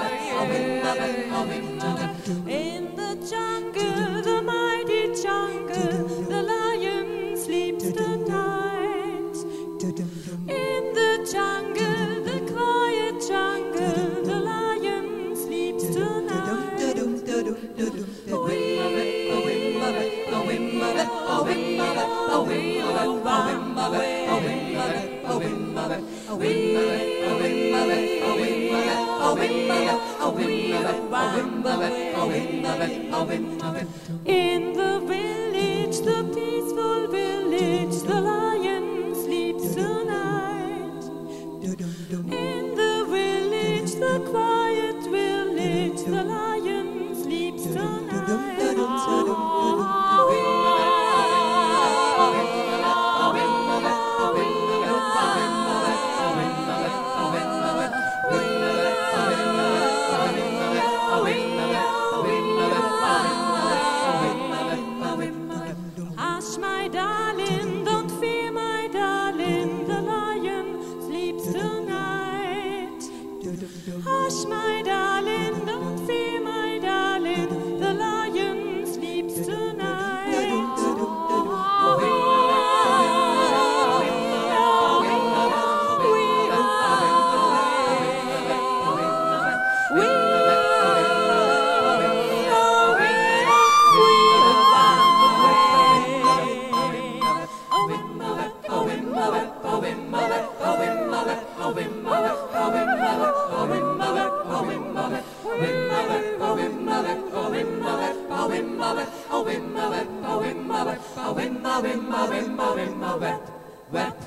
In the jungle, the mighty jungle, the lion sleeps tonight. In the jungle, the quiet jungle, the lion sleeps tonight. In the village, the peaceful village, the lion sleeps tonight. In the village, the quiet village, the lion sleeps tonight. Hush, my darling, don't fear, my darling, the lion sleeps tonight. Hush, my darling, don't fear, my darling, the lion sleeps tonight. Wet